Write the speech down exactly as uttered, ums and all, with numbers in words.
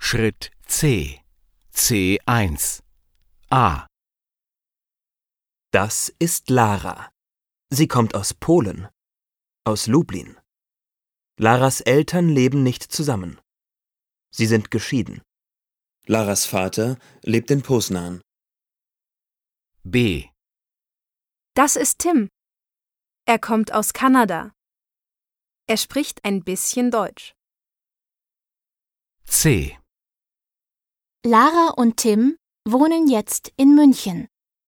Schritt C. C eins. A. Das ist Lara. Sie kommt aus Polen, aus Lublin. Laras Eltern leben nicht zusammen. Sie sind geschieden. Laras Vater lebt in Poznań. B. Das ist Tim. Er kommt aus Kanada. Er spricht ein bisschen Deutsch. C. Lara und Tim wohnen jetzt in München.